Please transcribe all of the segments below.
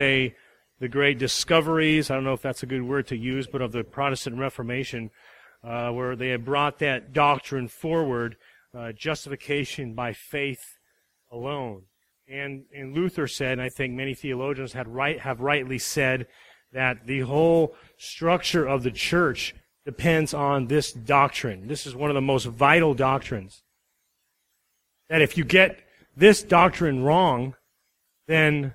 say the great discoveries, I don't know if that's a good word to use, but of the Protestant Reformation, where they had brought that doctrine forward, justification by faith alone. And Luther said, and I think many theologians have rightly said, that the whole structure of the church depends on this doctrine. This is one of the most vital doctrines. That if you get this doctrine wrong, then,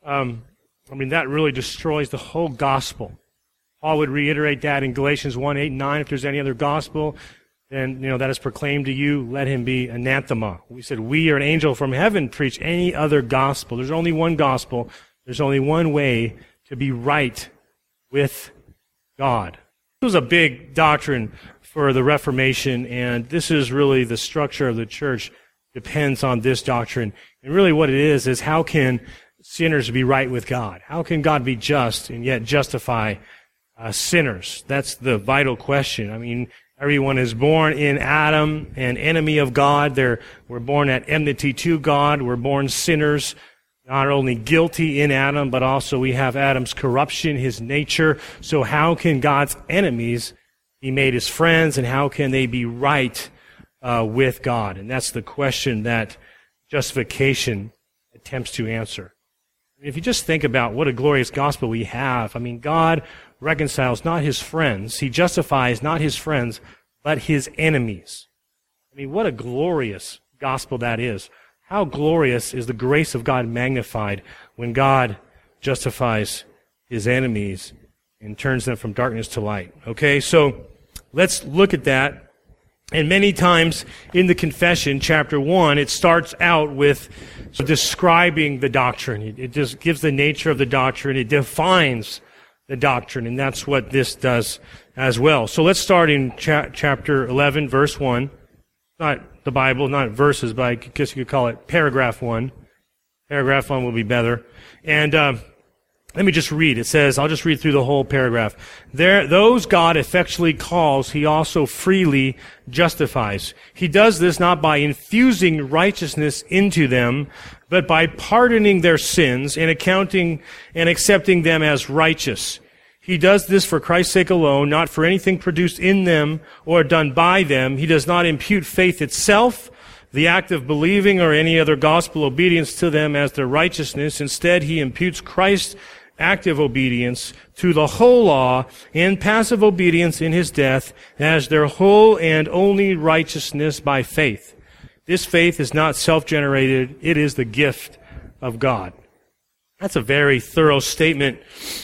that really destroys the whole gospel. Paul would reiterate that in Galatians 1:8-9. If there's any other gospel, then, that is proclaimed to you, let him be anathema. We said, we or an angel from heaven preach any other gospel. There's only one gospel. There's only one way to be right with God. This was a big doctrine for the Reformation, and this is really the structure of the church depends on this doctrine. And really what it is how can sinners be right with God? How can God be just and yet justify sinners? That's the vital question. Everyone is born in Adam, an enemy of God. We're born at enmity to God. We're born sinners, not only guilty in Adam, but also we have Adam's corruption, his nature. So how can God's enemies be made his friends, and how can they be right with God? And that's the question that justification attempts to answer. If you just think about what a glorious gospel we have, God reconciles not his friends. He justifies not his friends, but his enemies. What a glorious gospel that is. How glorious is the grace of God magnified when God justifies his enemies and turns them from darkness to light. Okay, so let's look at that. And many times in the confession, chapter 1, it starts out with describing the doctrine. It just gives the nature of the doctrine. It defines the doctrine, and that's what this does as well. So let's start in chapter 11, verse 1. Not the Bible, not verses, but I guess you could call it paragraph 1. Paragraph 1 will be better. And let me just read. It says, I'll just read through the whole paragraph. Those God effectually calls, he also freely justifies. He does this not by infusing righteousness into them, but by pardoning their sins and accounting and accepting them as righteous. He does this for Christ's sake alone, not for anything produced in them or done by them. He does not impute faith itself, the act of believing, or any other gospel obedience to them as their righteousness. Instead, he imputes Christ's active obedience to the whole law and passive obedience in his death as their whole and only righteousness by faith. This faith is not self-generated. It is the gift of God. That's a very thorough statement,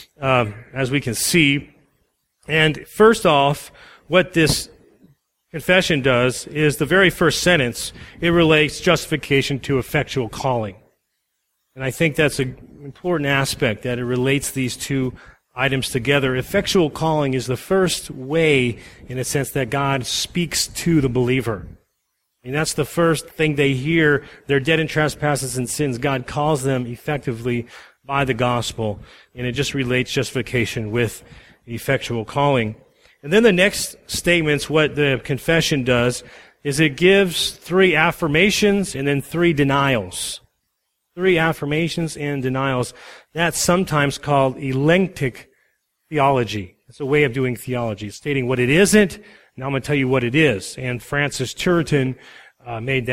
as we can see. And first off, what this confession does is the very first sentence, it relates justification to effectual calling. And I think that's an important aspect, that it relates these two items together. Effectual calling is the first way, in a sense, that God speaks to the believer. And that's the first thing they hear. They're dead in trespasses and sins. God calls them effectively by the gospel. And it just relates justification with effectual calling. And then the next statements, what the confession does, is it gives 3 affirmations and then 3 denials. 3 affirmations and denials. That's sometimes called elenctic theology. It's a way of doing theology, stating what it isn't. Now I'm going to tell you what it is. And Francis Turretin made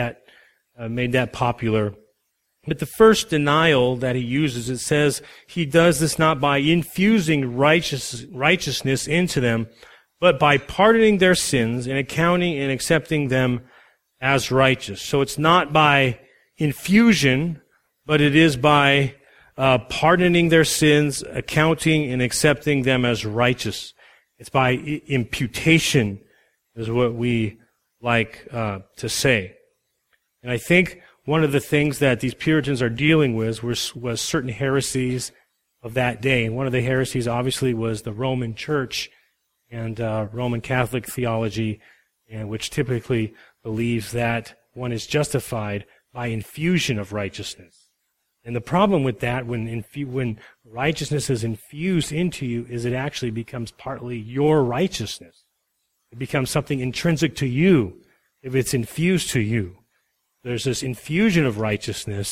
that popular. But the first denial that he uses, it says he does this not by infusing righteousness into them, but by pardoning their sins and accounting and accepting them as righteous. So it's not by infusion, but it is by pardoning their sins, accounting and accepting them as righteous. It's by imputation, is what we like to say. And I think one of the things that these Puritans are dealing with was certain heresies of that day. And one of the heresies obviously was the Roman Church and Roman Catholic theology, and which typically believes that one is justified by infusion of righteousness. And the problem with that, when righteousness is infused into you, is it actually becomes partly your righteousness. It becomes something intrinsic to you if it's infused to you. There's this infusion of righteousness,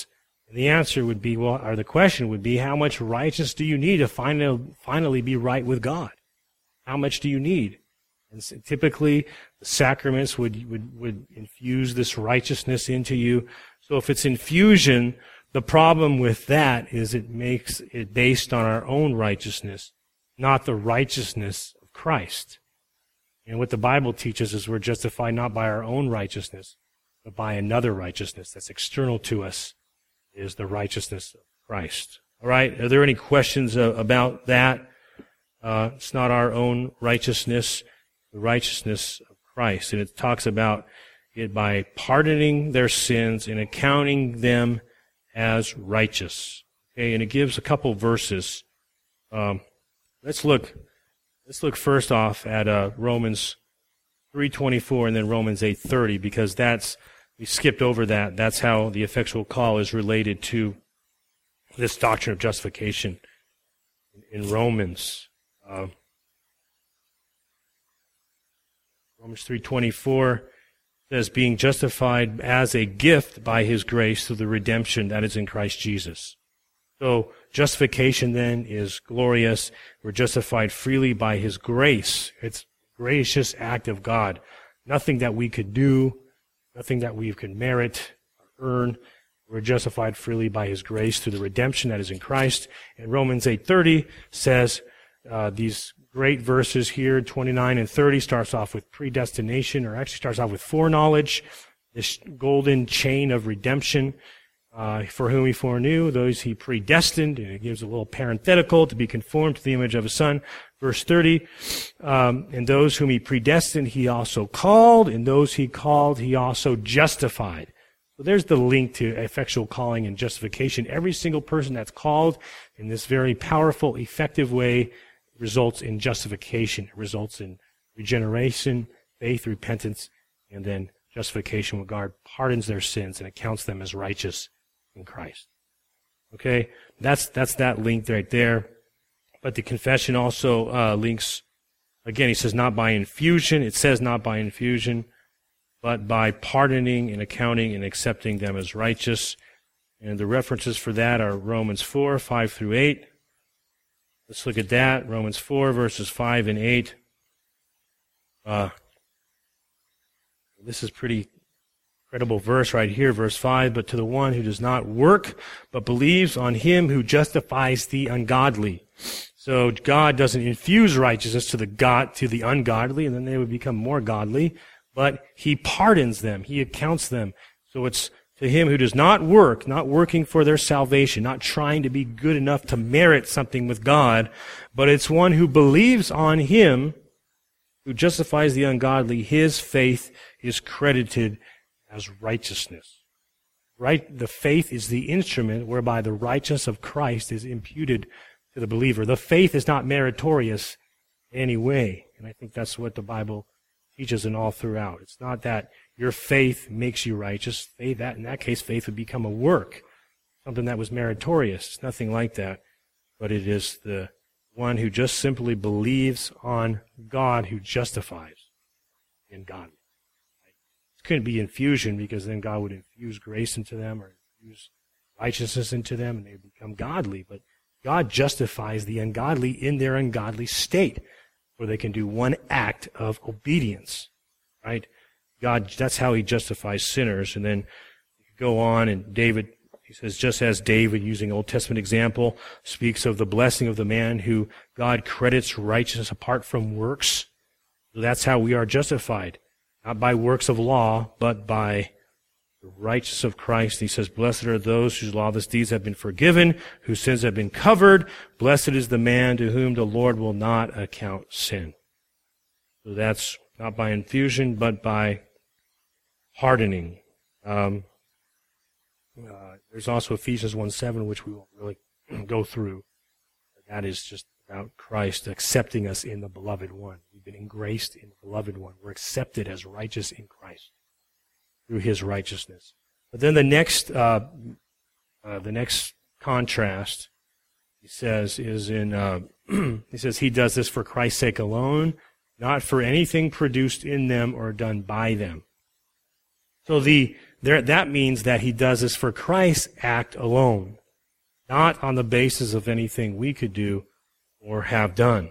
And the answer would be, or the question would be, how much righteousness do you need to finally be right with God? How much do you need? And so typically, the sacraments would infuse this righteousness into you. So if it's infusion, the problem with that is it makes it based on our own righteousness, not the righteousness of Christ. And what the Bible teaches is we're justified not by our own righteousness, but by another righteousness that's external to us, is the righteousness of Christ. All right? Are there any questions about that? It's not our own righteousness, the righteousness of Christ. And it talks about it by pardoning their sins and accounting them as righteous. Okay, and it gives a couple verses. Let's look first off at Romans 3:24 and then Romans 8:30, because we skipped over that. That's how the effectual call is related to this doctrine of justification in Romans. Romans 3:24 says, being justified as a gift by his grace through the redemption that is in Christ Jesus. So justification then is glorious. We're justified freely by his grace. It's a gracious act of God. Nothing that we could do, nothing that we can merit or earn. We're justified freely by his grace through the redemption that is in Christ. And Romans 8:30 says, these great verses here, 29 and 30, starts off with predestination, or actually starts off with foreknowledge, this golden chain of redemption. For whom he foreknew, those he predestined, and it gives a little parenthetical, to be conformed to the image of his Son. Verse 30, and those whom he predestined, he also called, and those he called, he also justified. So there's the link to effectual calling and justification. Every single person that's called in this very powerful, effective way results in justification. It results in regeneration, faith, repentance, and then justification when God pardons their sins and accounts them as righteous in Christ. Okay? That's that link right there. But the confession also links, again, he says not by infusion. It says not by infusion, but by pardoning and accounting and accepting them as righteous. And the references for that are Romans 4, 5 through 8. Let's look at that. Romans 4, verses 5 and 8. This is pretty incredible verse right here, verse 5. But to the one who does not work, but believes on him who justifies the ungodly. So God doesn't infuse righteousness to the ungodly, and then they would become more godly. But he pardons them. He accounts them. So it's to him who does not work, not working for their salvation, not trying to be good enough to merit something with God, but it's one who believes on him who justifies the ungodly. His faith is credited as righteousness. Right? The faith is the instrument whereby the righteousness of Christ is imputed to the believer. The faith is not meritorious in any way. And I think that's what the Bible teaches and all throughout. It's not that your faith makes you righteous. In that case, faith would become a work, something that was meritorious. It's nothing like that. But it is the one who just simply believes on God who justifies in God. It couldn't be infusion, because then God would infuse grace into them or infuse righteousness into them and they become godly. But God justifies the ungodly in their ungodly state, where they can do one act of obedience, right? God, that's how he justifies sinners. And then you go on, and David, he says, just as David, using Old Testament example, speaks of the blessing of the man who God credits righteousness apart from works. So that's how we are justified, not by works of law, but by the righteousness of Christ. He says, blessed are those whose lawless deeds have been forgiven, whose sins have been covered. Blessed is the man to whom the Lord will not account sin. So that's not by infusion, but by hardening. There's also Ephesians 1:7, which we won't really go through. That is just about Christ accepting us in the Beloved One. We've been engraced in the Beloved One. We're accepted as righteous in Christ through his righteousness. But then the next contrast, he says, is in, he says, he does this for Christ's sake alone, not for anything produced in them or done by them. So the that means that he does this for Christ's act alone, not on the basis of anything we could do or have done.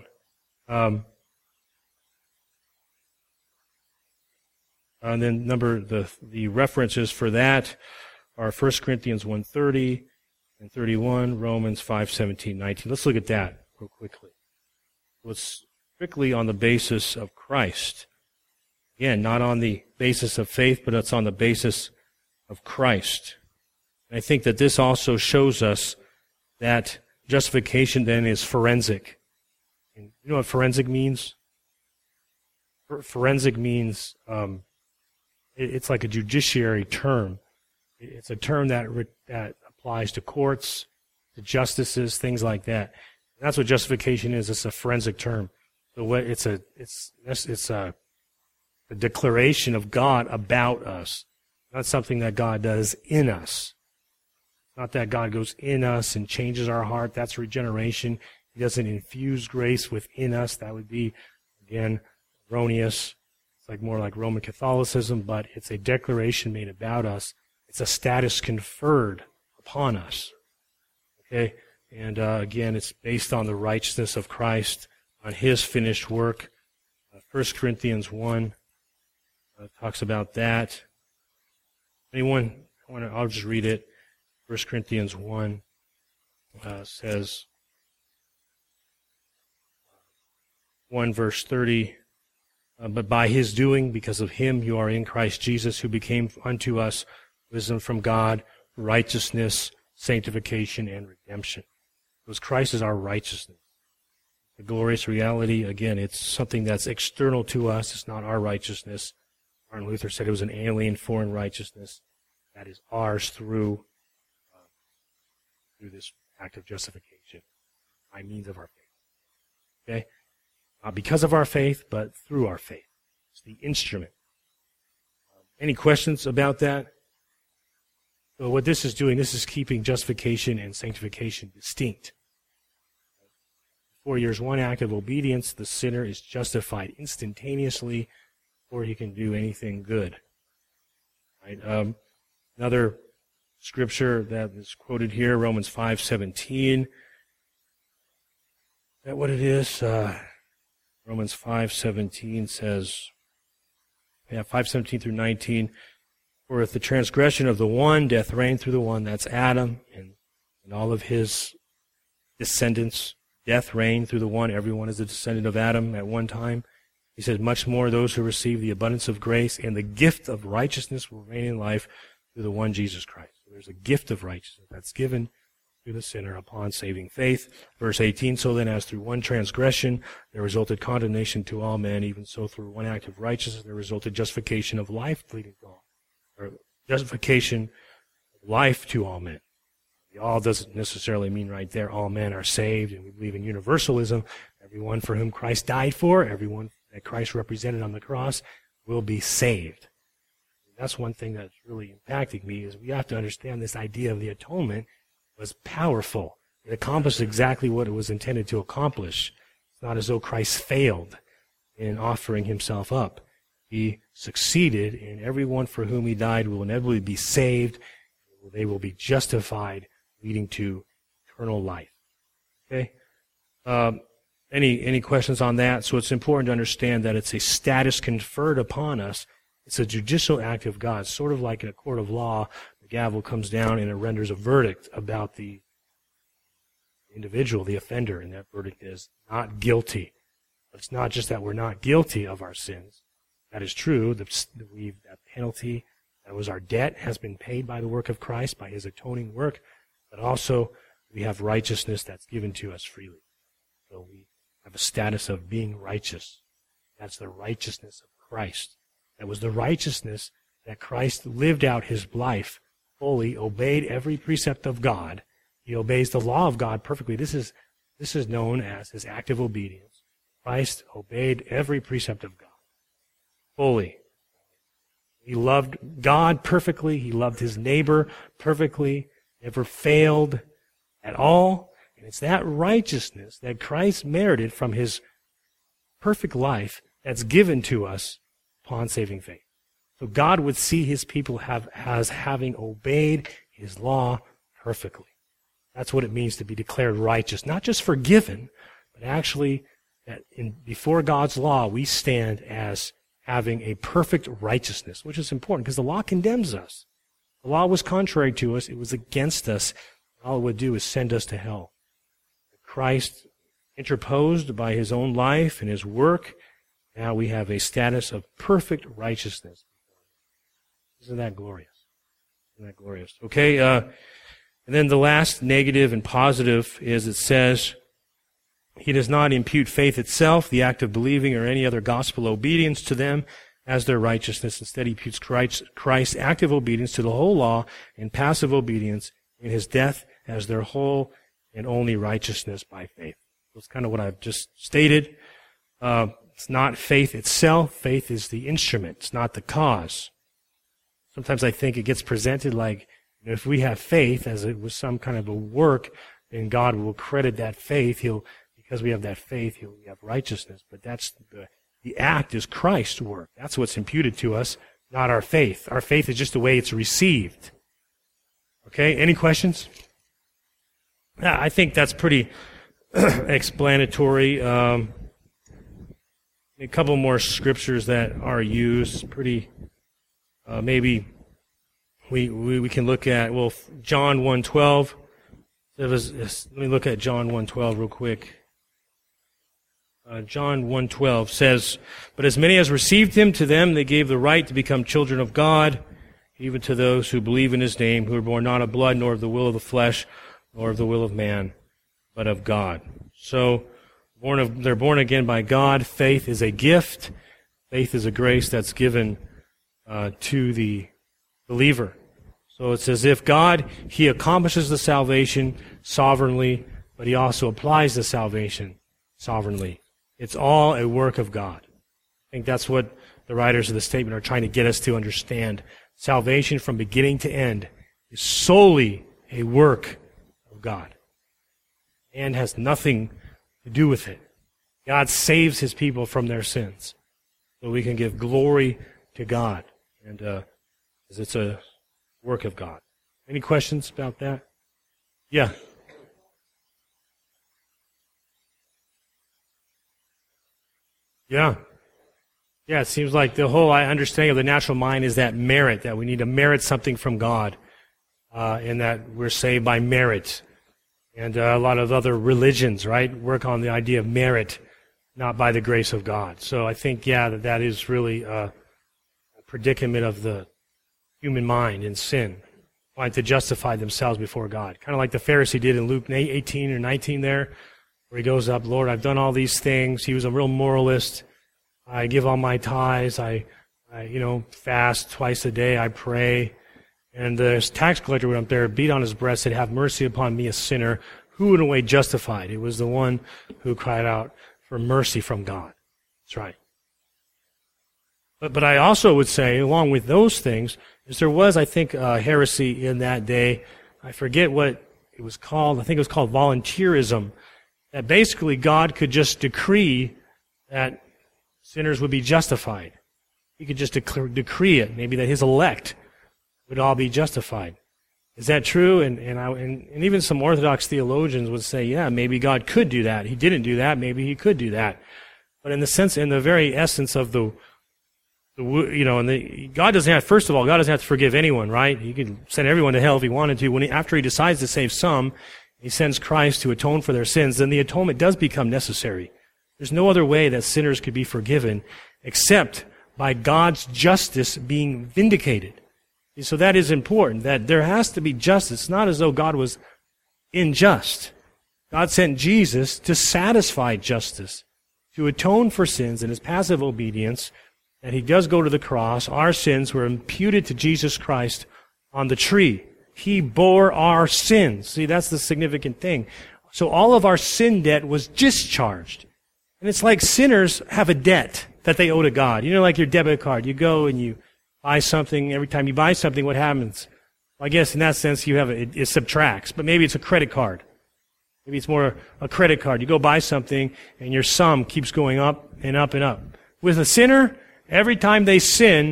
And then the references for that are 1 Corinthians 1:30 and 31, Romans 5:17, 19. Let's look at that real quickly. It's strictly on the basis of Christ. Again, not on the basis of faith, but it's on the basis of Christ. And I think that this also shows us that justification then is forensic. And you know what forensic means? Forensic means it's like a judiciary term. It's a term that applies to courts, to justices, things like that. And that's what justification is. It's a forensic term. So it's a declaration of God about us, not something that God does in us. Not that God goes in us and changes our heart. That's regeneration. He doesn't infuse grace within us. That would be, again, erroneous. It's like more like Roman Catholicism, but it's a declaration made about us. It's a status conferred upon us. Okay? And again, it's based on the righteousness of Christ, on his finished work. 1 Corinthians 1 talks about that. Anyone? I'll just read it. 1 Corinthians 1 says, 1 verse 30, but by his doing, because of him, you are in Christ Jesus, who became unto us wisdom from God, righteousness, sanctification, and redemption. Because Christ is our righteousness. The glorious reality, again, it's something that's external to us. It's not our righteousness. Martin Luther said it was an alien, foreign righteousness that is ours through this act of justification by means of our faith. Okay? Not because of our faith, but through our faith. It's the instrument. Any questions about that? So what this is doing, this is keeping justification and sanctification distinct. Before there's one act of obedience, the sinner is justified instantaneously before he can do anything good. Right? Another scripture that is quoted here, Romans 5:17. Is that what it is? Romans 5:17 says, 5:17 through 19, for if the transgression of the one, death reigned through the one, that's Adam, and all of his descendants, death reigned through the one, everyone is a descendant of Adam at one time. He says, much more those who receive the abundance of grace and the gift of righteousness will reign in life through the one Jesus Christ. So there's a gift of righteousness that's given to the sinner upon saving faith. Verse 18, so then as through one transgression there resulted condemnation to all men, even so through one act of righteousness there resulted justification of life leading to all, or justification of life to all men. The all doesn't necessarily mean right there all men are saved, and we believe in universalism. Everyone for whom Christ died for, everyone that Christ represented on the cross will be saved. That's one thing that's really impacting me, is we have to understand this idea of the atonement was powerful. It accomplished exactly what it was intended to accomplish. It's not as though Christ failed in offering himself up. He succeeded, and everyone for whom he died will inevitably be saved. They will be justified, leading to eternal life. Okay? Any questions on that? So it's important to understand that it's a status conferred upon us. It's a judicial act of God, sort of like in a court of law. The gavel comes down and it renders a verdict about the individual, the offender, and that verdict is not guilty. But it's not just that we're not guilty of our sins. That is true. That penalty, that was our debt, has been paid by the work of Christ, by his atoning work. But also, we have righteousness that's given to us freely. So we have a status of being righteous. That's the righteousness of Christ. That was the righteousness that Christ lived out his life fully, obeyed every precept of God. He obeys the law of God perfectly. This is known as his active obedience. Christ obeyed every precept of God fully. He loved God perfectly. He loved his neighbor perfectly. Never failed at all. And it's that righteousness that Christ merited from his perfect life that's given to us upon saving faith. So God would see his people as having obeyed his law perfectly. That's what it means to be declared righteous. Not just forgiven, but actually that before God's law, we stand as having a perfect righteousness, which is important because the law condemns us. The law was contrary to us. It was against us. All it would do is send us to hell. Christ interposed by his own life and his work. Now we have a status of perfect righteousness. Isn't that glorious? Isn't that glorious? Okay, and then the last negative and positive is it says, he does not impute faith itself, the act of believing, or any other gospel obedience to them as their righteousness. Instead, he imputes Christ's active obedience to the whole law and passive obedience in his death as their whole and only righteousness by faith. That's kind of what I've just stated. It's not faith itself. Faith is the instrument. It's not the cause. Sometimes I think it gets presented like, if we have faith as it was some kind of a work, then God will credit that faith. Because we have that faith, we have righteousness. But that's the act is Christ's work. That's what's imputed to us, not our faith. Our faith is just the way it's received. Okay, any questions? Yeah, I think that's pretty explanatory. A couple more scriptures that are used. Pretty, maybe we can look at, John 1:12. Let me look at John 1:12 real quick. John 1:12 says, "But as many as received him, to them they gave the right to become children of God, even to those who believe in his name, who are born not of blood, nor of the will of the flesh, nor of the will of man, but of God." So, they're born again by God. Faith is a gift. Faith is a grace that's given to the believer. So it's as if God, he accomplishes the salvation sovereignly, but he also applies the salvation sovereignly. It's all a work of God. I think that's what the writers of the statement are trying to get us to understand. Salvation from beginning to end is solely a work of God. And has nothing to do with it. God saves his people from their sins. So we can give glory to God. And because it's a work of God. Any questions about that? Yeah. Yeah. Yeah, it seems like the whole understanding of the natural mind is that merit, that we need to merit something from God, and that we're saved by merit. And a lot of other religions, right, work on the idea of merit, not by the grace of God. So I think, that is really a predicament of the human mind in sin, wanting to justify themselves before God. Kind of like the Pharisee did in Luke 18 or 19 there, where he goes up, "Lord, I've done all these things." He was a real moralist. "I give all my tithes. I fast twice a day. I pray." And the tax collector went up there, beat on his breast, said, "Have mercy upon me, a sinner." Who in a way justified? It was the one who cried out for mercy from God. That's right. But I also would say, along with those things, is there was, I think, heresy in that day. I forget what it was called. I think it was called volunteerism. That basically God could just decree that sinners would be justified. He could just decree it, maybe that his elect would all be justified. Is that true? And even some Orthodox theologians would say, yeah, maybe God could do that. He didn't do that. Maybe he could do that. But in the very essence of God doesn't have, first of all, God doesn't have to forgive anyone, right? He could send everyone to hell if he wanted to. After he decides to save some, he sends Christ to atone for their sins, then the atonement does become necessary. There's no other way that sinners could be forgiven except by God's justice being vindicated. So that is important, that there has to be justice. It's not as though God was unjust. God sent Jesus to satisfy justice, to atone for sins in his passive obedience, that he does go to the cross. Our sins were imputed to Jesus Christ on the tree. He bore our sins. See, that's the significant thing. So all of our sin debt was discharged. And it's like sinners have a debt that they owe to God. Like your debit card. You go and you buy something. Every time you buy something, what happens? Well, I guess in that sense it subtracts. But maybe it's a credit card. Maybe it's more a credit card. You go buy something and your sum keeps going up and up and up. With a sinner, every time they sin,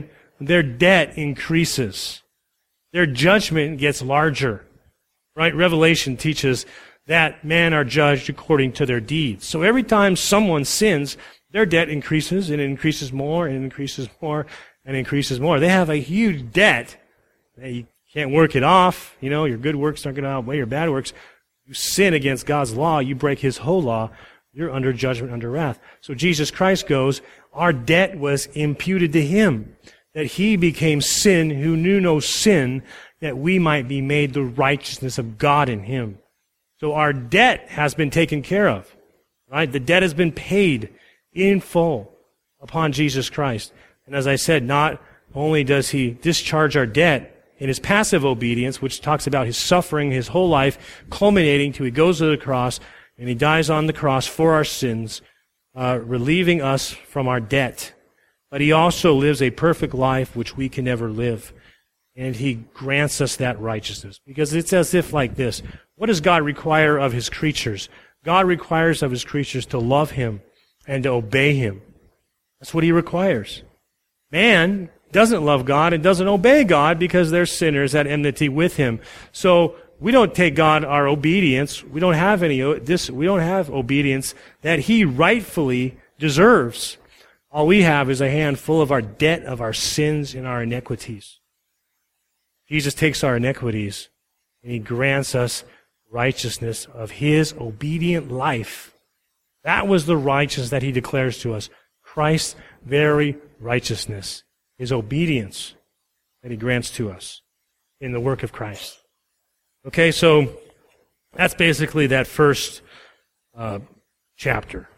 their debt increases. Their judgment gets larger. Right? Revelation teaches that men are judged according to their deeds. So every time someone sins, their debt increases, and it increases more, and it increases more, and it increases more. They have a huge debt. You can't work it off. You know, your good works aren't going to outweigh your bad works. You sin against God's law, you break His whole law, you're under judgment, under wrath. So Jesus Christ goes, our debt was imputed to Him, that He became sin who knew no sin, that we might be made the righteousness of God in Him. So our debt has been taken care of, right? The debt has been paid in full upon Jesus Christ. And as I said, not only does He discharge our debt in His passive obedience, which talks about His suffering His whole life, culminating to He goes to the cross, and He dies on the cross for our sins, relieving us from our debt. But He also lives a perfect life which we can never live. And He grants us that righteousness. Because it's as if like this. What does God require of His creatures? God requires of His creatures to love Him and to obey Him. That's what He requires. Man doesn't love God and doesn't obey God because they're sinners at enmity with Him. So we don't take God our obedience. We don't have we don't have obedience that He rightfully deserves. All we have is a handful of our debt, of our sins and our iniquities. Jesus takes our iniquities and He grants us righteousness of His obedient life. That was the righteousness that He declares to us. Christ's very righteousness. His obedience that He grants to us in the work of Christ. Okay, so that's basically that first chapter.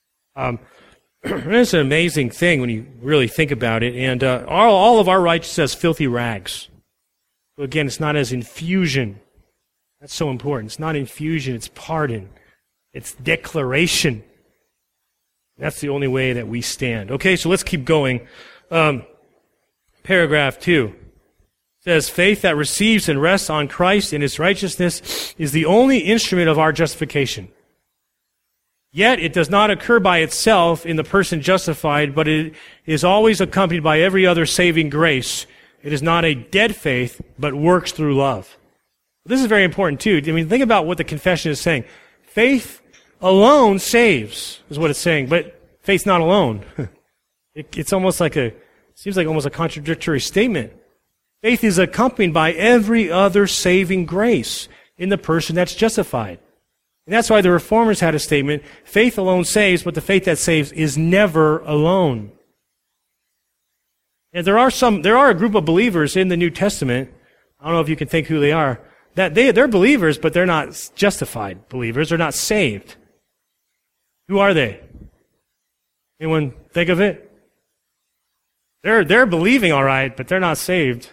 It's an amazing thing when you really think about it. And all of our righteousness is filthy rags. So again, it's not as infusion. That's so important. It's not infusion, it's pardon. It's declaration. That's the only way that we stand. Okay, so let's keep going. Paragraph 2 says, faith that receives and rests on Christ in His righteousness is the only instrument of our justification. Yet it does not occur by itself in the person justified, but it is always accompanied by every other saving grace. It is not a dead faith, but works through love. This is very important too. I mean, think about what the confession is saying. Faith alone saves, is what it's saying, but faith's not alone. It's almost like seems like almost a contradictory statement. Faith is accompanied by every other saving grace in the person that's justified. And that's why the Reformers had a statement, faith alone saves, but the faith that saves is never alone. And there are a group of believers in the New Testament, I don't know if you can think who they are, that they're believers, but they're not justified believers, they're not saved. Who are they? Anyone think of it? They're believing all right, but they're not saved.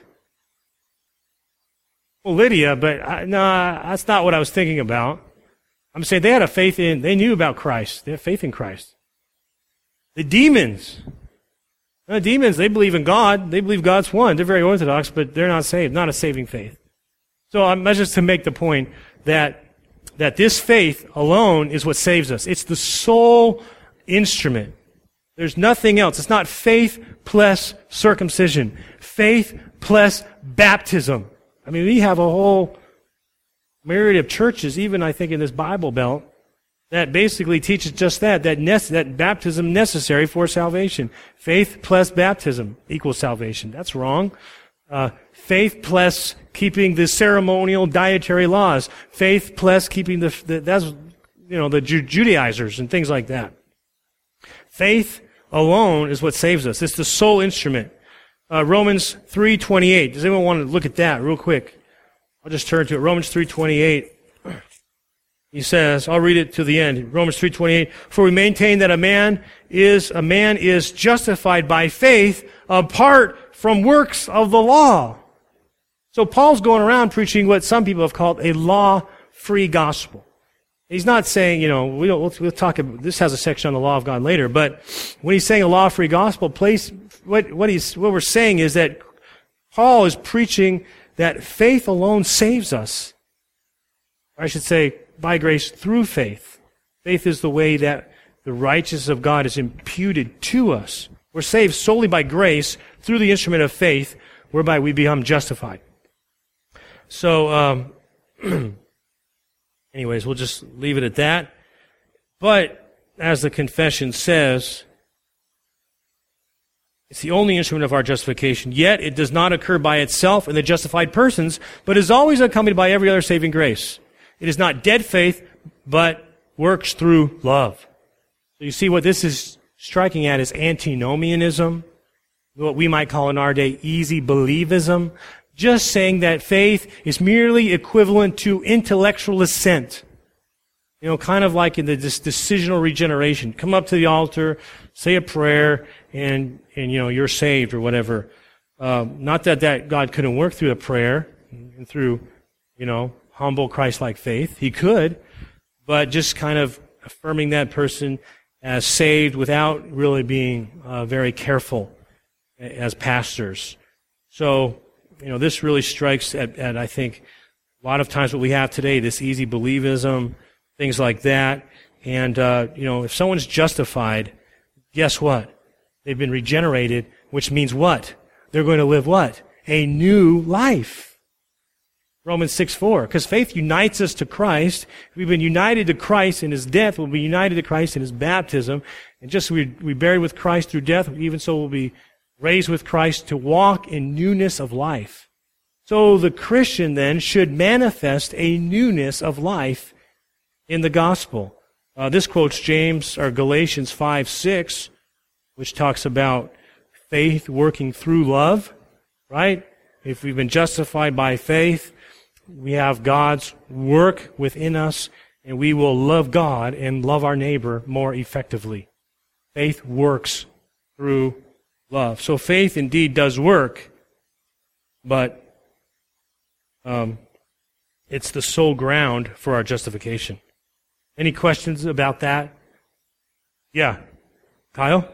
Well, Lydia, but no, that's not what I was thinking about. I'm saying they had they knew about Christ. They had faith in Christ. The demons, they believe in God. They believe God's one. They're very orthodox, but they're not saved, not a saving faith. So that's just to make the point that this faith alone is what saves us. It's the sole instrument. There's nothing else. It's not faith plus circumcision. Faith plus baptism. I mean, we have a whole myriad of churches, even I think in this Bible Belt, that basically teaches just that baptism necessary for salvation. Faith plus baptism equals salvation. That's wrong. Faith plus keeping the ceremonial dietary laws. Faith plus keeping the Judaizers and things like that. Faith alone is what saves us. It's the sole instrument. Romans 3:28. Does anyone want to look at that real quick? I'll just turn to it. Romans 3:28. He says, I'll read it to the end. Romans 3:28. For we maintain that a man is justified by faith apart from works of the law. So Paul's going around preaching what some people have called a law-free gospel. He's not saying, we'll talk about, this has a section on the law of God later, but when he's saying a law-free gospel, what we're saying is that Paul is preaching that faith alone saves us. Or I should say, by grace through faith. Faith is the way that the righteousness of God is imputed to us We're saved solely by grace through the instrument of faith, whereby we become justified. So, anyways, we'll just leave it at that. But, as the confession says, it's the only instrument of our justification, yet it does not occur by itself in the justified persons, but is always accompanied by every other saving grace. It is not dead faith, but works through love. So you see what this is striking at is antinomianism, what we might call in our day easy believism, just saying that faith is merely equivalent to intellectual assent. You know, kind of like in this decisional regeneration. Come up to the altar, say a prayer, and you know, you're saved or whatever. Not that God couldn't work through a prayer and through, you know, humble Christ-like faith. He could, but just kind of affirming that person as saved without really being very careful as pastors. So, you know, this really strikes at I think, a lot of times what we have today, this easy believism, things like that. And, you know, if someone's justified, guess what? They've been regenerated, which means what? They're going to live what? A new life. Romans 6:4. Because faith unites us to Christ. We've been united to Christ in His death. We'll be united to Christ in His baptism. And just as we buried with Christ through death, even so we'll be raised with Christ to walk in newness of life. So the Christian then should manifest a newness of life in the gospel. This quotes Galatians 5:6, which talks about faith working through love, right? If we've been justified by faith, we have God's work within us, and we will love God and love our neighbor more effectively. Faith works through love. So faith indeed does work, but it's the sole ground for our justification. Any questions about that? Yeah. Kyle?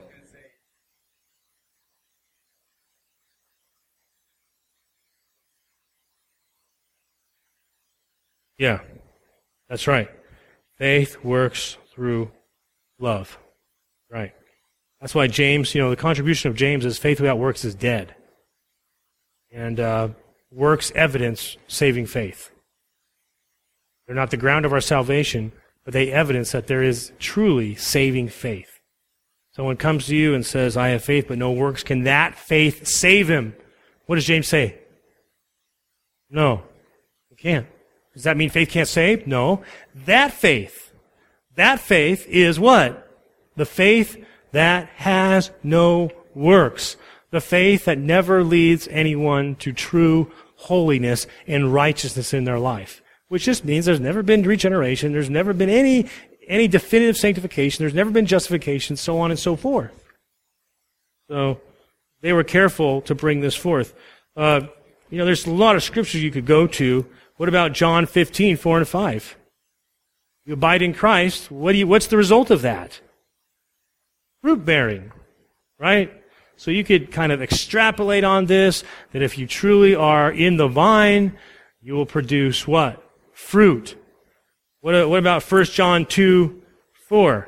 Yeah, that's right. Faith works through love. Right. That's why James, you know, the contribution of James is faith without works is dead. And works evidence saving faith. They're not the ground of our salvation, but they evidence that there is truly saving faith. Someone comes to you and says, I have faith but no works. Can that faith save him? What does James say? No, it can't. Does that mean faith can't save? No. That faith is what? The faith that has no works. The faith that never leads anyone to true holiness and righteousness in their life. Which just means there's never been regeneration, there's never been any definitive sanctification, there's never been justification, so on and so forth. So, they were careful to bring this forth. There's a lot of scriptures you could go to. What about John 15:4 and 5? You abide in Christ, what's the result of that? Fruit bearing, right? So you could kind of extrapolate on this, that if you truly are in the vine, you will produce what? Fruit. What about 1 John 2:4?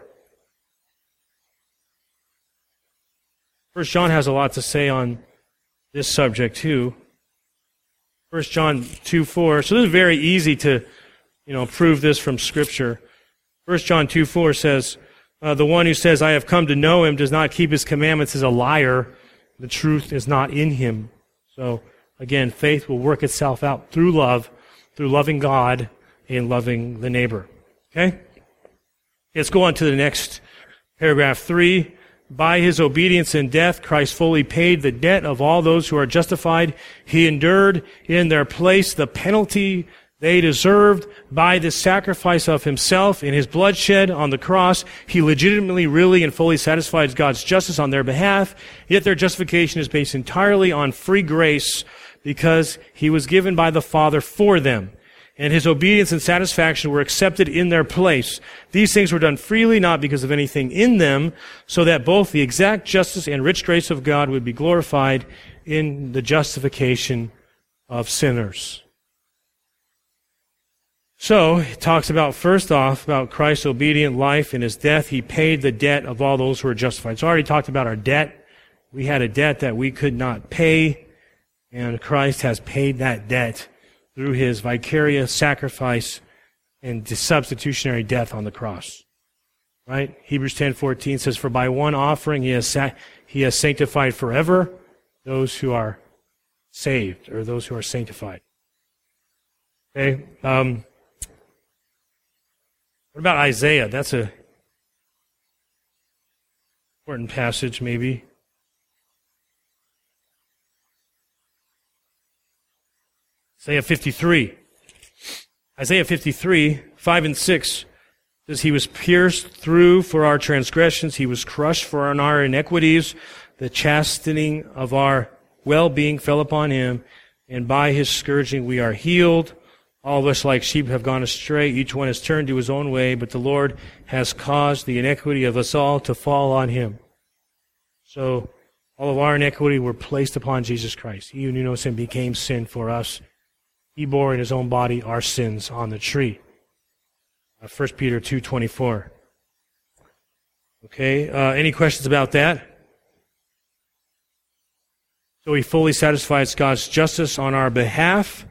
1 John has a lot to say on this subject too. 1 John 2:4. So this is very easy to, prove this from Scripture. 1 John 2:4 says, the one who says, I have come to know him, does not keep his commandments, is a liar. The truth is not in him. So, again, faith will work itself out through love, through loving God and loving the neighbor. Okay? Let's go on to the next paragraph 3. By his obedience in death, Christ fully paid the debt of all those who are justified. He endured in their place the penalty they deserved by the sacrifice of himself in his bloodshed on the cross. He legitimately, really, and fully satisfies God's justice on their behalf. Yet their justification is based entirely on free grace because he was given by the Father for them. And his obedience and satisfaction were accepted in their place. These things were done freely, not because of anything in them, so that both the exact justice and rich grace of God would be glorified in the justification of sinners. So, it talks about, first off, about Christ's obedient life. In his death, he paid the debt of all those who are justified. So I already talked about our debt. We had a debt that we could not pay, and Christ has paid that debt through his vicarious sacrifice and substitutionary death on the cross. Right? Hebrews 10:14 says, "For by one offering he has sanctified forever those who are saved," or those who are sanctified. Okay. What about Isaiah? That's a important passage, maybe. Isaiah 53. Isaiah 53, 5 and 6 says, "He was pierced through for our transgressions, he was crushed for our iniquities. The chastening of our well-being fell upon him, and by his scourging we are healed. All of us like sheep have gone astray, each one has turned to his own way, but the Lord has caused the iniquity of us all to fall on him." So all of our iniquity were placed upon Jesus Christ. He who knew no sin became sin for us. He bore in his own body our sins on the tree. 1 Peter 2:24. Okay, any questions about that? So he fully satisfies God's justice on our behalf.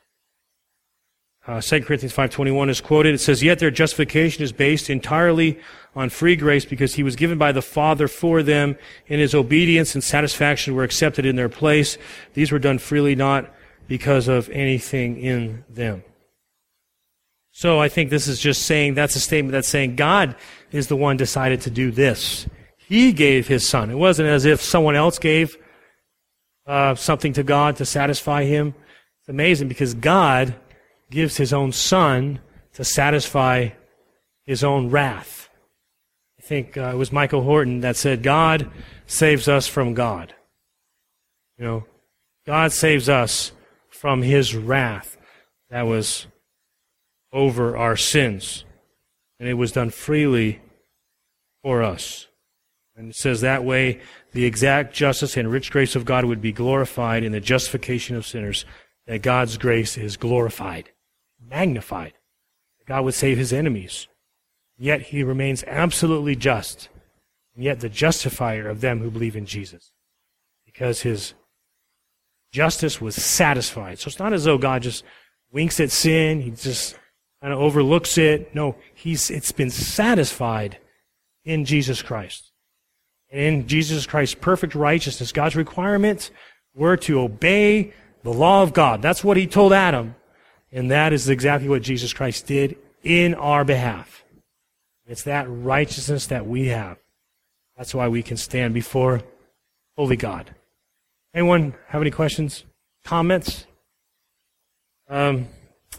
2 Corinthians 5:21 is quoted. It says, "Yet their justification is based entirely on free grace, because he was given by the Father for them, and his obedience and satisfaction were accepted in their place. These were done freely, not because of anything in them." So I think this is just saying, that's a statement that's saying God is the one decided to do this. He gave his Son. It wasn't as if someone else gave something to God to satisfy him. It's amazing because God gives his own Son to satisfy his own wrath. I think it was Michael Horton that said, God saves us from God. You know, God saves us from his wrath that was over our sins. And it was done freely for us. And it says that way the exact justice and rich grace of God would be glorified in the justification of sinners, that God's grace is glorified, magnified. God would save his enemies. Yet he remains absolutely just, and yet the justifier of them who believe in Jesus, because his justice was satisfied. So it's not as though God just winks at sin, he just kind of overlooks it. No, it's been satisfied in Jesus Christ. And in Jesus Christ's perfect righteousness, God's requirements were to obey the law of God. That's what he told Adam. And that is exactly what Jesus Christ did in our behalf. It's that righteousness that we have. That's why we can stand before holy God. Anyone have any questions, comments? Turn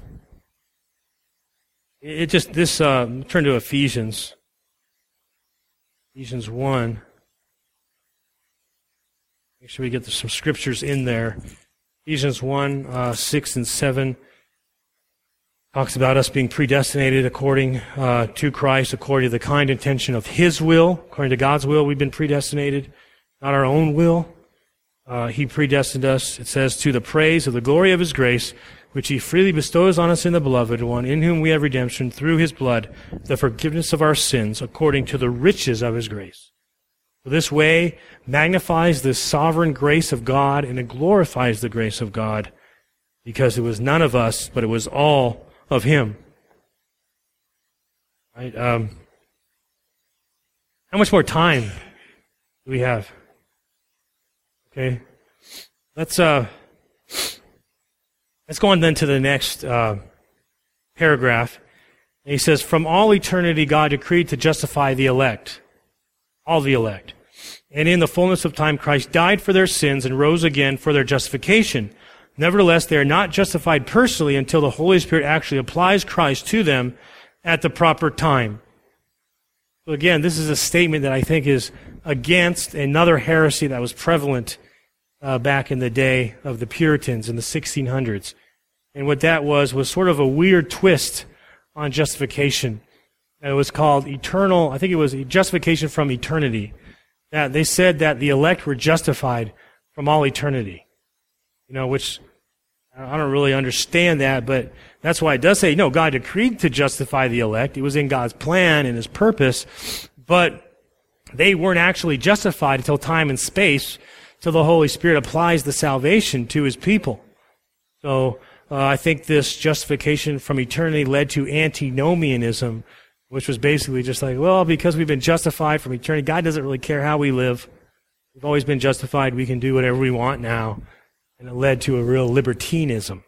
to Ephesians. Ephesians 1. Make sure we get some scriptures in there. Ephesians 1, 6 and 7 talks about us being predestinated according to Christ, according to the kind intention of his will. According to God's will, we've been predestinated, not our own will. He predestined us, it says, to the praise of the glory of his grace, which he freely bestows on us in the Beloved One, in whom we have redemption through his blood, the forgiveness of our sins, according to the riches of his grace. So this way magnifies the sovereign grace of God, and it glorifies the grace of God, because it was none of us, but it was all of him. Right? How much more time do we have? Okay. Let's go on then to the next paragraph. And he says, from all eternity God decreed to justify the elect, all the elect. And in the fullness of time Christ died for their sins and rose again for their justification. Nevertheless, they are not justified personally until the Holy Spirit actually applies Christ to them at the proper time. So again, this is a statement that I think is against another heresy that was prevalent back in the day of the Puritans in the 1600s. And what that was sort of a weird twist on justification. It was called eternal, I think it was justification from eternity. That they said that the elect were justified from all eternity. You know, which I don't really understand that, but that's why it does say, no, God decreed to justify the elect. It was in God's plan and his purpose. But they weren't actually justified until time and space, till the Holy Spirit applies the salvation to his people. So I think this justification from eternity led to antinomianism, which was basically just like, well, because we've been justified from eternity, God doesn't really care how we live. We've always been justified. We can do whatever we want now. And it led to a real libertinism.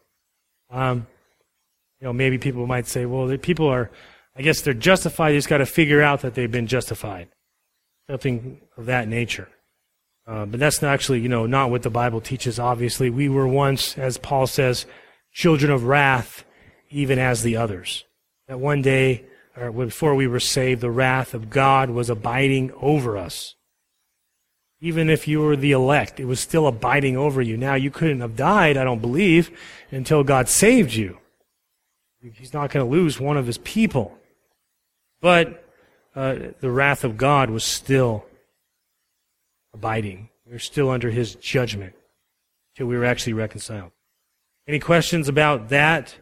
Maybe people might say, well, people are, I guess they're justified. They just got to figure out that they've been justified. Something of that nature. But that's not actually, not what the Bible teaches, obviously. We were once, as Paul says, children of wrath, even as the others. That one day, or before we were saved, the wrath of God was abiding over us. Even if you were the elect, it was still abiding over you. Now, you couldn't have died, I don't believe, until God saved you. He's not going to lose one of his people. But the wrath of God was still abiding. We were still under his judgment until we were actually reconciled. Any questions about that?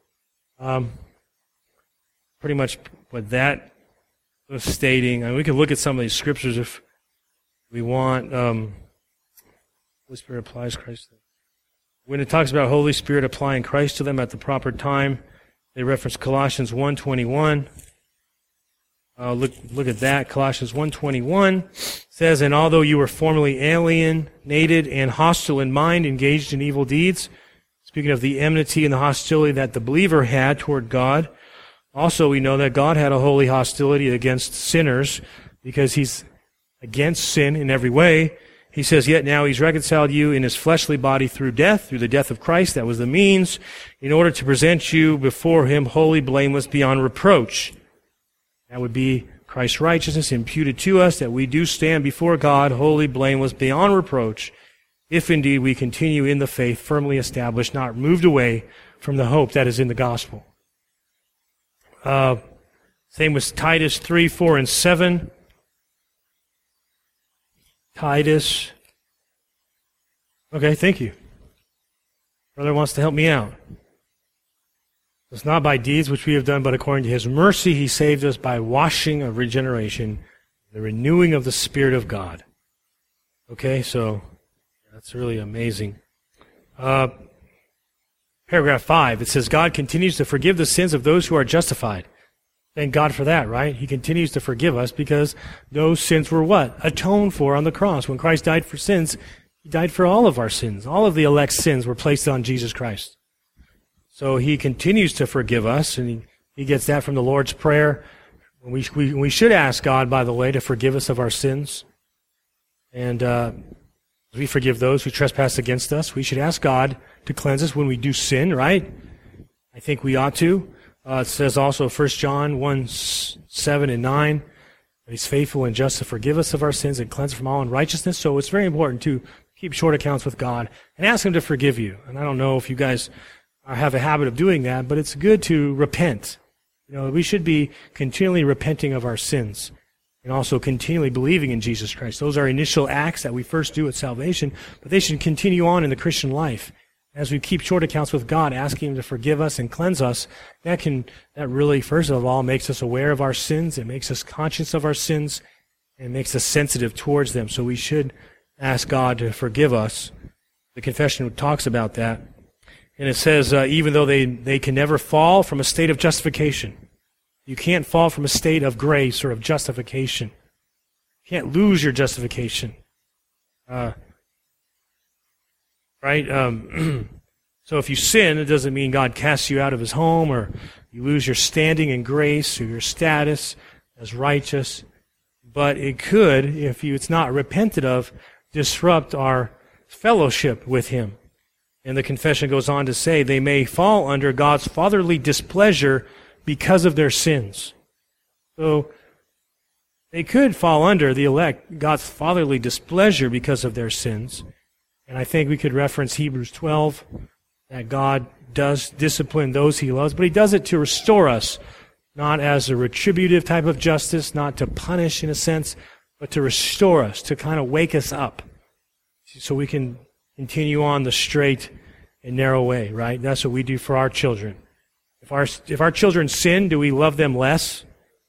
Pretty much what that was stating. We can look at some of these scriptures if we want. Holy Spirit applies Christ to them. When it talks about Holy Spirit applying Christ to them at the proper time, they reference Colossians 1:21. Look at that. Colossians 1:21 says, "And although you were formerly alienated and hostile in mind, engaged in evil deeds," speaking of the enmity and the hostility that the believer had toward God, also we know that God had a holy hostility against sinners because he's against sin in every way. He says, "Yet now he's reconciled you in his fleshly body through death, through the death of Christ," that was the means, "in order to present you before him holy, blameless, beyond reproach." That would be Christ's righteousness imputed to us, that we do stand before God holy, blameless, beyond reproach, if indeed we continue in the faith, firmly established, not moved away from the hope that is in the gospel. Same with Titus 3, 4, and 7. Titus. Okay, thank you. Brother wants to help me out. It's not by deeds which we have done, but according to his mercy he saved us by washing of regeneration, the renewing of the Spirit of God. Okay, so that's really amazing. Paragraph 5, it says, God continues to forgive the sins of those who are justified. Thank God for that, right? He continues to forgive us because those sins were what? Atoned for on the cross. When Christ died for sins, he died for all of our sins. All of the elect's sins were placed on Jesus Christ. So he continues to forgive us, and he gets that from the Lord's Prayer. We should ask God, by the way, to forgive us of our sins. And we forgive those who trespass against us. We should ask God to cleanse us when we do sin, right? I think we ought to. It says also 1 John 1, 7 and 9, that he's faithful and just to forgive us of our sins and cleanse us from all unrighteousness. So it's very important to keep short accounts with God and ask him to forgive you. And I don't know if you guys have a habit of doing that, but it's good to repent. We should be continually repenting of our sins and also continually believing in Jesus Christ. Those are initial acts that we first do at salvation, but they should continue on in the Christian life. As we keep short accounts with God, asking him to forgive us and cleanse us, that really, first of all, makes us aware of our sins. It makes us conscious of our sins and makes us sensitive towards them. So we should ask God to forgive us. The confession talks about that. And it says, even though they can never fall from a state of justification. You can't fall from a state of grace or of justification. You can't lose your justification. Right? So if you sin, it doesn't mean God casts you out of his home or you lose your standing in grace or your status as righteous. But it could, if it's not repented of, disrupt our fellowship with him. And the confession goes on to say they may fall under God's fatherly displeasure because of their sins. So they could fall under, the elect, God's fatherly displeasure because of their sins. And I think we could reference Hebrews 12, that God does discipline those he loves, but he does it to restore us, not as a retributive type of justice, not to punish in a sense, but to restore us, to kind of wake us up so we can continue on the straight and narrow way, right? That's what we do for our children. If our children sin, do we love them less?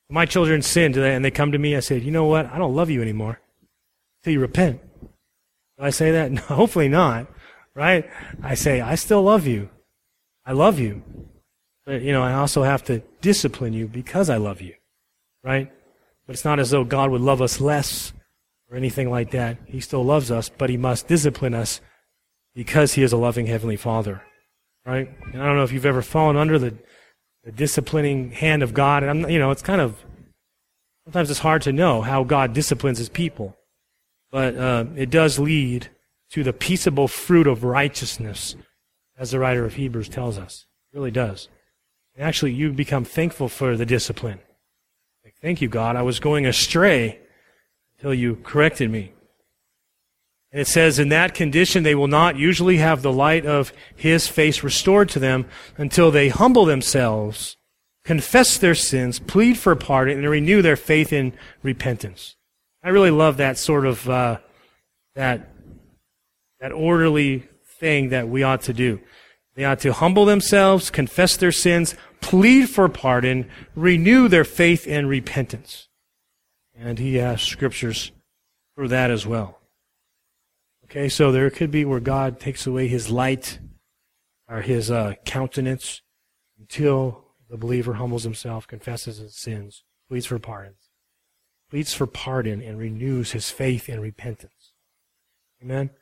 My children sin and they come to me, I say, you know what? I don't love you anymore until you repent. Do I say that? No, hopefully not, right? I say, I still love you. I love you. But, I also have to discipline you because I love you, right? But it's not as though God would love us less or anything like that. He still loves us, but He must discipline us because He is a loving Heavenly Father, right? And I don't know if you've ever fallen under the disciplining hand of God. And it's kind of, sometimes it's hard to know how God disciplines His people. But it does lead to the peaceable fruit of righteousness, as the writer of Hebrews tells us. It really does. And actually, you become thankful for the discipline. Like, thank you, God. I was going astray until you corrected me. And it says, in that condition, they will not usually have the light of His face restored to them until they humble themselves, confess their sins, plead for pardon, and renew their faith in repentance. I really love that sort of, that orderly thing that we ought to do. They ought to humble themselves, confess their sins, plead for pardon, renew their faith in repentance. And he has scriptures for that as well. Okay, so there could be where God takes away His light or His countenance until the believer humbles himself, confesses his sins, pleads for pardon, and renews his faith in repentance. Amen?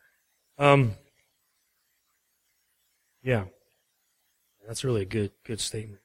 Yeah. That's really a good statement.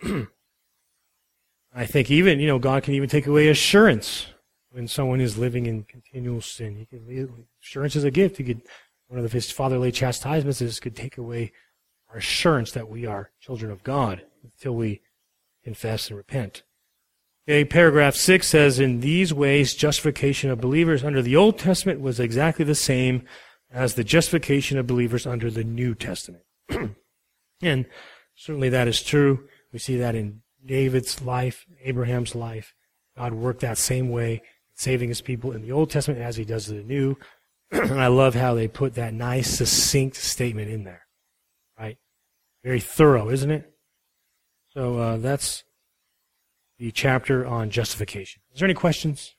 I think even, God can even take away assurance when someone is living in continual sin. Assurance is a gift. One of His fatherly chastisements could take away our assurance that we are children of God until we confess and repent. Okay, paragraph 6 says, in these ways, justification of believers under the Old Testament was exactly the same as the justification of believers under the New Testament. And certainly that is true. We see that in David's life, Abraham's life. God worked that same way, saving His people in the Old Testament as He does in the New. And I love how they put that nice, succinct statement in there. Right? Very thorough, isn't it? So that's the chapter on justification. Is there any questions?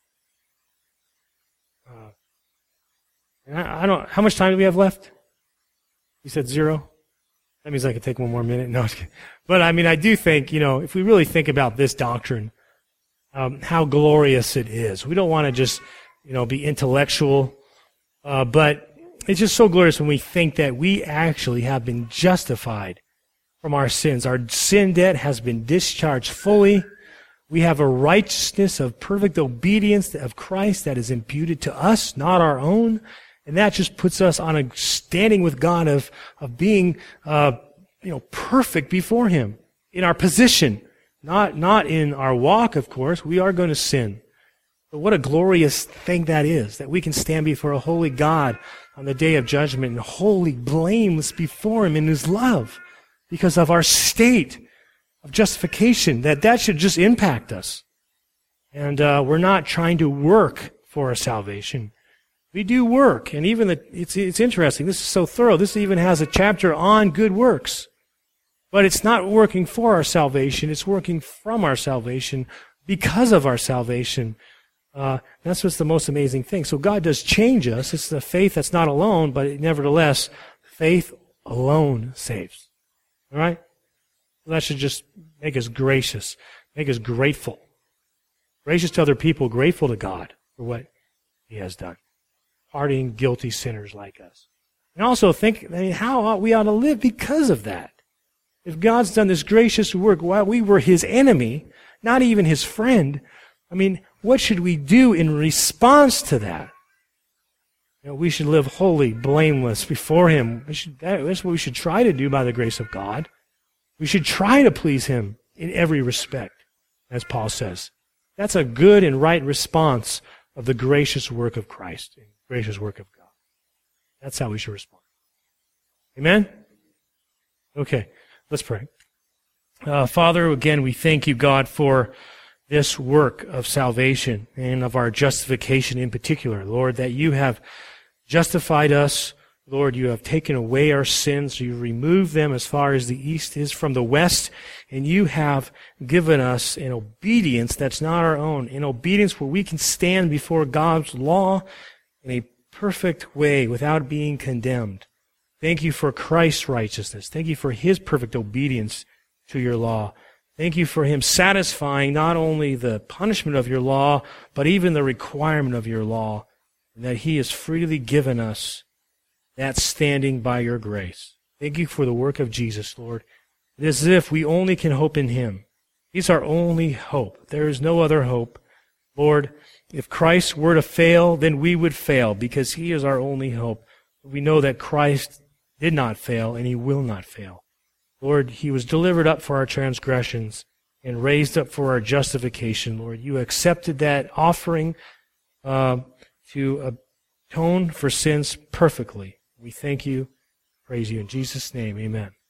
I don't. How much time do we have left? You said 0? That means I could take one more minute. No, but I do think, if we really think about this doctrine, how glorious it is. We don't want to just, be intellectual, but it's just so glorious when we think that we actually have been justified from our sins. Our sin debt has been discharged fully. We have a righteousness of perfect obedience of Christ that is imputed to us, not our own. And that just puts us on a standing with God of being, perfect before Him in our position, not in our walk, of course. We are going to sin. But what a glorious thing that is, that we can stand before a holy God on the day of judgment and wholly blameless before Him in His love because of our state of justification, that should just impact us. And we're not trying to work for our salvation. We do work, and even it's interesting. This is so thorough. This even has a chapter on good works. But it's not working for our salvation. It's working from our salvation because of our salvation. That's what's the most amazing thing. So God does change us. It's the faith that's not alone, but nevertheless, faith alone saves. All right? That should just make us gracious, make us grateful. Gracious to other people, grateful to God for what He has done. Pardoning guilty sinners like us. And also think how we ought to live because of that. If God's done this gracious work while we were His enemy, not even His friend, what should we do in response to that? We should live holy, blameless before Him. That's what we should try to do by the grace of God. We should try to please Him in every respect, as Paul says. That's a good and right response of the gracious work of Christ, and gracious work of God. That's how we should respond. Amen? Okay, let's pray. Father, again, we thank You, God, for this work of salvation and of our justification in particular. Lord, that You have justified us, Lord, you have taken away our sins. You removed them as far as the east is from the west. And you have given us an obedience that's not our own, an obedience where we can stand before God's law in a perfect way without being condemned. Thank you for Christ's righteousness. Thank you for his perfect obedience to your law. Thank you for him satisfying not only the punishment of your law, but even the requirement of your law, and that he has freely given us that standing by your grace. Thank you for the work of Jesus, Lord. It is as if we only can hope in him. He's our only hope. There is no other hope. Lord, if Christ were to fail, then we would fail because he is our only hope. We know that Christ did not fail and he will not fail. Lord, he was delivered up for our transgressions and raised up for our justification. Lord, you accepted that offering to atone for sins perfectly. We thank you, praise you in Jesus' name, amen.